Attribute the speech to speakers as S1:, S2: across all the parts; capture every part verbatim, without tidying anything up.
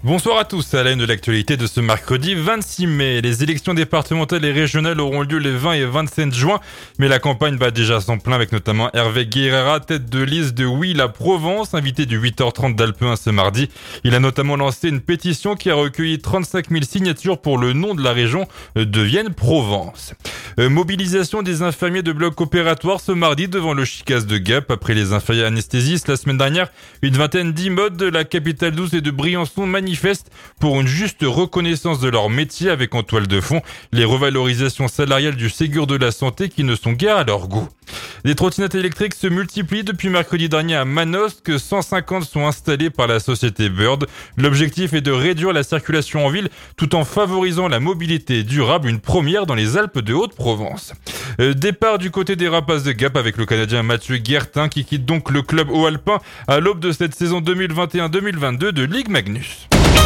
S1: Bonsoir à tous, à la une de l'actualité de ce mercredi vingt-six mai. Les élections départementales et régionales auront lieu les vingt et vingt-sept juin, mais la campagne bat déjà son plein avec notamment Hervé Guérera, tête de liste de Oui la Provence, invité du huit heures trente d'Alpe un ce mardi. Il a notamment lancé une pétition qui a recueilli trente-cinq mille signatures pour le nom de la région devienne Provence. Euh, mobilisation des infirmiers de bloc opératoire ce mardi devant le Chicas de Gap. Après les infirmiers anesthésistes la semaine dernière, une vingtaine d'immodes de la capitale douce et de Briançon manifestent pour une juste reconnaissance de leur métier avec en toile de fond les revalorisations salariales du Ségur de la santé qui ne sont guère à leur goût. Des trottinettes électriques se multiplient depuis mercredi dernier à Manosque. cent cinquante sont installées par la société Bird. L'objectif est de réduire la circulation en ville tout en favorisant la mobilité durable, une première dans les Alpes de Haute-Provence. Euh, départ du côté des Rapaces de Gap avec le Canadien Mathieu Guertin qui quitte donc le club haut-alpin à l'aube de cette saison deux mille vingt et un deux mille vingt-deux de Ligue Magnus.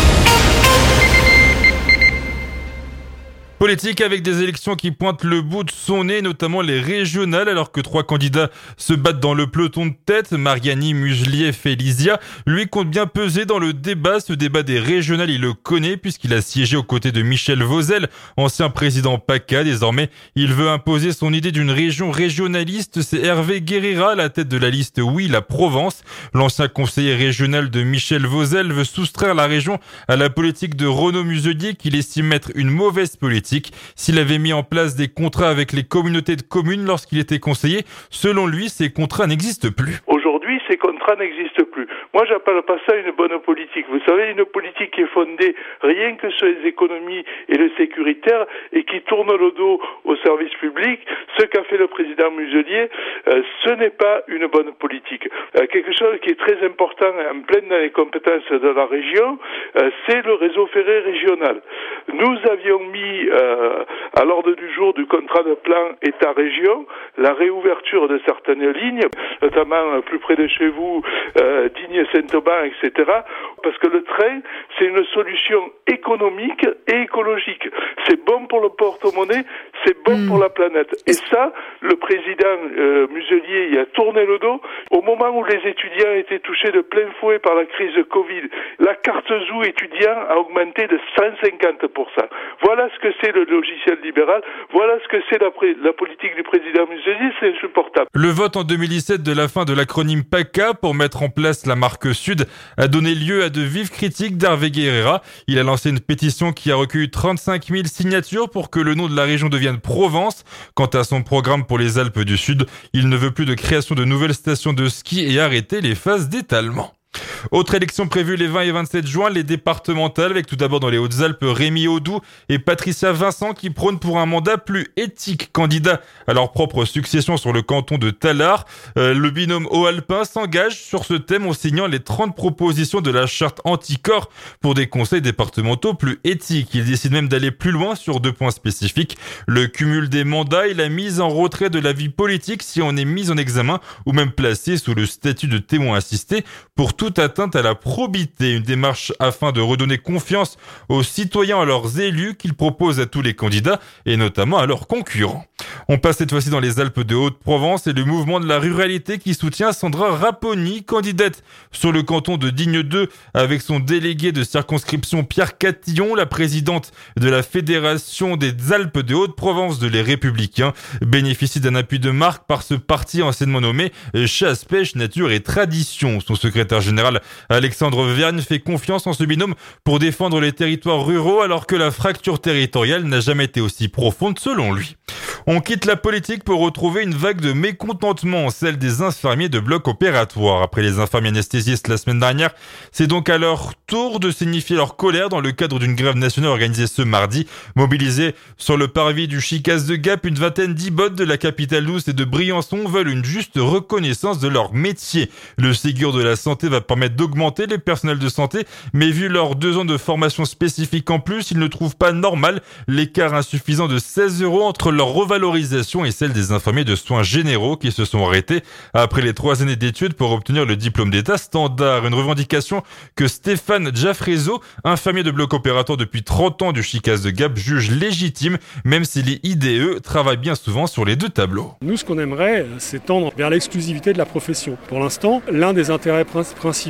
S1: Politique avec des élections qui pointent le bout de son nez, notamment les régionales, alors que trois candidats se battent dans le peloton de tête. Mariani, Muselier, Félizia, lui compte bien peser dans le débat. Ce débat des régionales, il le connaît puisqu'il a siégé aux côtés de Michel Vauzel, ancien président PACA. Désormais, il veut imposer son idée d'une région régionaliste. C'est Hervé Guérera, la tête de la liste Oui la Provence. L'ancien conseiller régional de Michel Vauzel veut soustraire la région à la politique de Renaud Muselier qu'il estime être une mauvaise politique. S'il avait mis en place des contrats avec les communautés de communes lorsqu'il était conseiller, selon lui, ces contrats n'existent plus.
S2: Aujourd'hui, ces contrats n'existent plus. Moi, j'appelle pas ça une bonne politique. Vous savez, une politique qui est fondée rien que sur les économies et le sécuritaire et qui tourne le dos au service public, ce qu'a fait le président Muselier, euh, ce n'est pas une bonne politique. Euh, quelque chose qui est très important, en pleine dans les compétences de la région, euh, c'est le réseau ferré régional. Nous avions mis euh, à l'ordre du jour du contrat de plan État-région la réouverture de certaines lignes, notamment euh, plus près de chez vous, euh, Digne-Saint-Auban, et cetera. Parce que le train, c'est une solution économique et écologique. C'est bon pour le porte-monnaie, c'est bon mmh. pour la planète. Et ça, le président euh, Muselier y a tourné le dos. Au moment où les étudiants étaient touchés de plein fouet par la crise de Covid, la carte Zou étudiant a augmenté de cent cinquante pour cent. Voilà ce que c'est le logiciel libéral, voilà ce que c'est la, pré- la politique du président Muselier, c'est insupportable.
S1: Le vote en deux mille dix-sept de la fin de l'acronyme PACA pour mettre en place la marque Sud a donné lieu à de vives critiques d'Hervé Guérera. Il a lancé une pétition qui a recueilli trente-cinq mille signatures pour que le nom de la région devienne Provence. Quant à son programme pour les Alpes du Sud, il ne veut plus de création de nouvelles stations de ski et arrêter les phases d'étalement. Autre élection prévue les vingt et vingt-sept juin, les départementales, avec tout d'abord dans les Hautes-Alpes Rémi Audoux et Patricia Vincent qui prônent pour un mandat plus éthique. Candidat à leur propre succession sur le canton de Tallard, euh, le binôme haut-alpin s'engage sur ce thème en signant les trente propositions de la charte anti-corps pour des conseils départementaux plus éthiques. Ils décident même d'aller plus loin sur deux points spécifiques, le cumul des mandats et la mise en retrait de la vie politique si on est mis en examen ou même placé sous le statut de témoin assisté pour toute atteinte à la probité, une démarche afin de redonner confiance aux citoyens, à leurs élus qu'ils proposent à tous les candidats et notamment à leurs concurrents. On passe cette fois-ci dans les Alpes de Haute-Provence et le mouvement de la ruralité qui soutient Sandra Raponi, candidate sur le canton de Digne deux avec son délégué de circonscription Pierre Catillon, la présidente de la Fédération des Alpes de Haute-Provence de Les Républicains, bénéficie d'un appui de marque par ce parti anciennement nommé Chasse, Pêche, Nature et Tradition. Son secrétaire général Alexandre Vergne fait confiance en ce binôme pour défendre les territoires ruraux alors que la fracture territoriale n'a jamais été aussi profonde selon lui. On quitte la politique pour retrouver une vague de mécontentement, celle des infirmiers de bloc opératoire. Après les infirmiers anesthésistes la semaine dernière, c'est donc à leur tour de signifier leur colère dans le cadre d'une grève nationale organisée ce mardi. Mobilisés sur le parvis du Chicas de Gap, une vingtaine d'ibodes de la capitale douce et de Briançon veulent une juste reconnaissance de leur métier. Le Ségur de la santé va permettre d'augmenter les personnels de santé, mais vu leurs deux ans de formation spécifique en plus, ils ne trouvent pas normal l'écart insuffisant de seize euros entre leur revalorisation et celle des infirmiers de soins généraux qui se sont arrêtés après les trois années d'études pour obtenir le diplôme d'état standard. Une revendication que Stéphane Giaffrezo, infirmier de bloc opératoire depuis trente ans du Chicas de Gap, juge légitime, même si les I D E travaillent bien souvent sur les deux tableaux.
S3: Nous, ce qu'on aimerait, c'est tendre vers l'exclusivité de la profession. Pour l'instant, l'un des intérêts principaux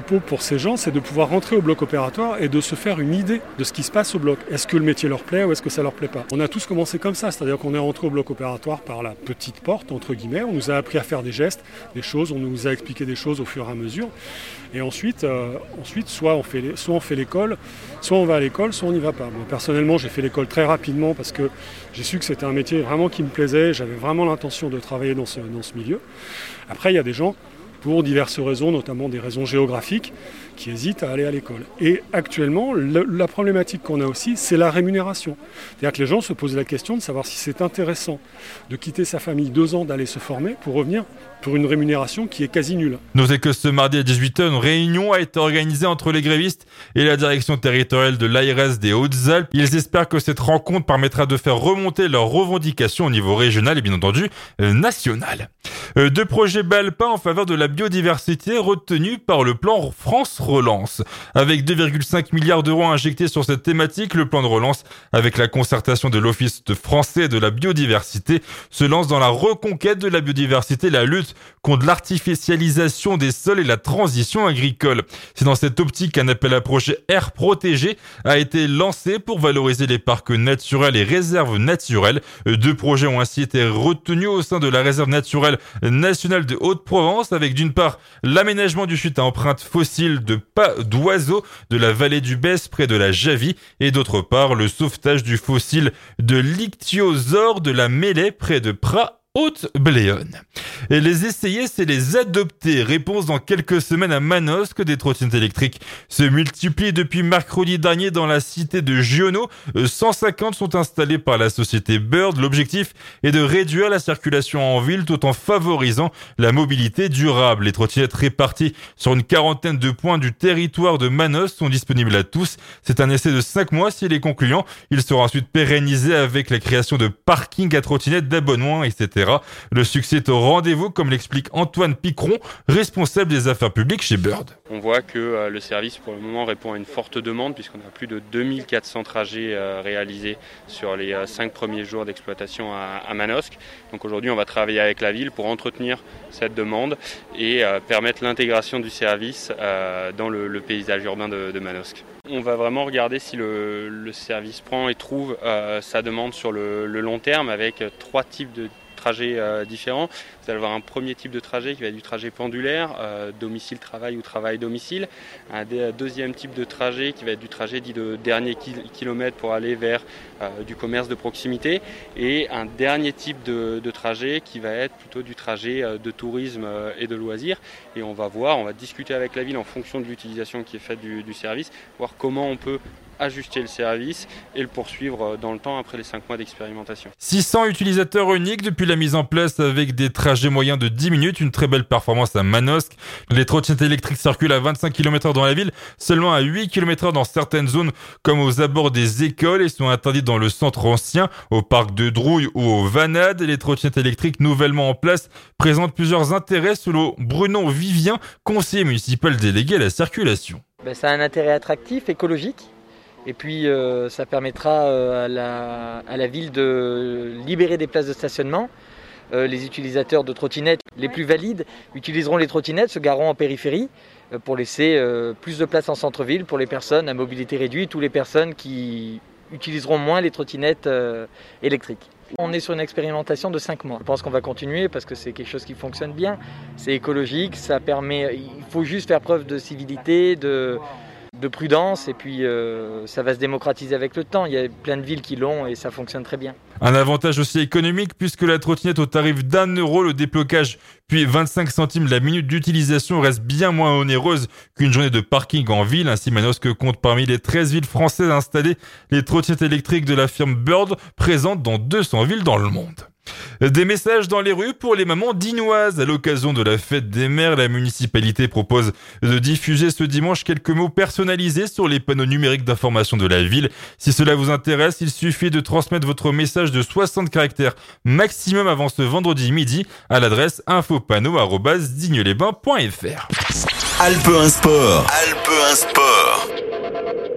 S3: principaux pour ces gens, c'est de pouvoir rentrer au bloc opératoire et de se faire une idée de ce qui se passe au bloc. Est-ce que le métier leur plaît ou est-ce que ça leur plaît pas? On a tous commencé comme ça, c'est-à-dire qu'on est rentré au bloc opératoire par la petite porte, entre guillemets. On nous a appris à faire des gestes, des choses, on nous a expliqué des choses au fur et à mesure. Et ensuite, euh, ensuite soit, on fait les, soit on fait l'école, soit on va à l'école, soit on n'y va pas. Moi, personnellement, j'ai fait l'école très rapidement parce que j'ai su que c'était un métier vraiment qui me plaisait. J'avais vraiment l'intention de travailler dans ce, dans ce milieu. Après, il y a des gens, pour diverses raisons, notamment des raisons géographiques, qui hésitent à aller à l'école. Et actuellement, le, la problématique qu'on a aussi, c'est la rémunération. C'est-à-dire que les gens se posent la question de savoir si c'est intéressant de quitter sa famille deux ans, d'aller se former, pour revenir pour une rémunération qui est quasi nulle.
S1: Notez que ce mardi à dix-huit heures, une réunion a été organisée entre les grévistes et la direction territoriale de l'A R S des Hautes-Alpes. Ils espèrent que cette rencontre permettra de faire remonter leurs revendications au niveau régional et bien entendu euh, national. Euh, deux projets Balpin en faveur de la biodiversité retenus par le plan France Relance. Avec deux virgule cinq milliards d'euros injectés sur cette thématique, le plan de relance, avec la concertation de l'Office français de la biodiversité, se lance dans la reconquête de la biodiversité, la lutte contre l'artificialisation des sols et la transition agricole. C'est dans cette optique qu'un appel à projet Air Protégé a été lancé pour valoriser les parcs naturels et réserves naturelles. Deux projets ont ainsi été retenus au sein de la réserve naturelle nationale de Haute-Provence, avec d'une part l'aménagement du site à empreinte fossile de pas d'oiseaux de la vallée du Besse près de la Javie et d'autre part le sauvetage du fossile de l'ichthyosaure de la Mêlée près de Prat Haute-Bléone. Et les essayer, c'est les adopter. Réponse dans quelques semaines à Manosque. Des trottinettes électriques se multiplient depuis mercredi dernier dans la cité de Giono. cent cinquante sont installées par la société Bird. L'objectif est de réduire la circulation en ville tout en favorisant la mobilité durable. Les trottinettes réparties sur une quarantaine de points du territoire de Manosque sont disponibles à tous. C'est un essai de cinq mois. S'il est concluant, il sera ensuite pérennisé avec la création de parkings à trottinettes, d'abonnements, et cetera. Le succès est au rendez-vous, comme l'explique Antoine Picron, responsable des affaires publiques chez Bird.
S4: On voit que euh, le service pour le moment répond à une forte demande puisqu'on a plus de deux mille quatre cents trajets euh, réalisés sur les euh, cinq premiers jours d'exploitation à, à Manosque. Donc aujourd'hui on va travailler avec la ville pour entretenir cette demande et euh, permettre l'intégration du service euh, dans le, le paysage urbain de, de Manosque. On va vraiment regarder si le, le service prend et trouve euh, sa demande sur le, le long terme avec trois types de trajets euh, différents. Vous allez avoir un premier type de trajet qui va être du trajet pendulaire, euh, domicile-travail ou travail-domicile. Un de, deuxième type de trajet qui va être du trajet dit de dernier ki- kilomètre pour aller vers euh, du commerce de proximité. Et un dernier type de, de trajet qui va être plutôt du trajet euh, de tourisme euh, et de loisirs. Et on va voir, on va discuter avec la ville en fonction de l'utilisation qui est faite du, du service, voir comment on peut ajuster le service et le poursuivre dans le temps après les cinq mois d'expérimentation.
S1: six cents utilisateurs uniques depuis la mise en place avec des trajets moyens de dix minutes, une très belle performance à Manosque. Les trottinettes électriques circulent à vingt-cinq kilomètres heure dans la ville, seulement à huit kilomètres heure dans certaines zones comme aux abords des écoles et sont interdites dans le centre ancien, au parc de Drouille ou au Vanade. Les trottinettes électriques nouvellement en place présentent plusieurs intérêts selon Bruno Vivien, conseiller municipal délégué à la circulation.
S5: Ben, ça a un intérêt attractif, écologique. Et puis euh, ça permettra euh, à, la, à la ville de libérer des places de stationnement. Euh, les utilisateurs de trottinettes les plus valides utiliseront les trottinettes, se gareront en périphérie euh, pour laisser euh, plus de place en centre-ville pour les personnes à mobilité réduite ou les personnes qui utiliseront moins les trottinettes euh, électriques. On est sur une expérimentation de cinq mois. Je pense qu'on va continuer parce que c'est quelque chose qui fonctionne bien. C'est écologique, ça permet. Il faut juste faire preuve de civilité, de de prudence et puis euh, ça va se démocratiser avec le temps. Il y a plein de villes qui l'ont et ça fonctionne très bien.
S1: Un avantage aussi économique puisque la trottinette au tarif d'un euro le déblocage puis vingt-cinq centimes la minute d'utilisation reste bien moins onéreuse qu'une journée de parking en ville. Ainsi, Manosque compte parmi les treize villes françaises installées les trottinettes électriques de la firme Bird présentes dans deux cents villes dans le monde. Des messages dans les rues pour les mamans dinoises. À l'occasion de la fête des mères, la municipalité propose de diffuser ce dimanche quelques mots personnalisés sur les panneaux numériques d'information de la ville. Si cela vous intéresse, il suffit de transmettre votre message de soixante caractères maximum avant ce vendredi midi à l'adresse infopanneau arobase digne les bains point f r.
S6: Alpe un Sport. Alpe un Sport.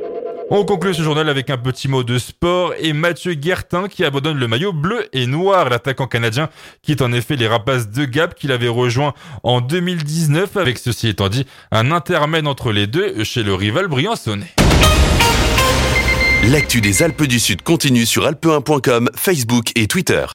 S1: On conclut ce journal avec un petit mot de sport et Mathieu Guertin qui abandonne le maillot bleu et noir. L'attaquant canadien quitte en effet les Rapaces de Gap qu'il avait rejoint en deux mille dix-neuf, avec ceci étant dit un intermède entre les deux chez le rival briançonnais.
S6: L'actu des Alpes du Sud continue sur alpe un point com, Facebook et Twitter.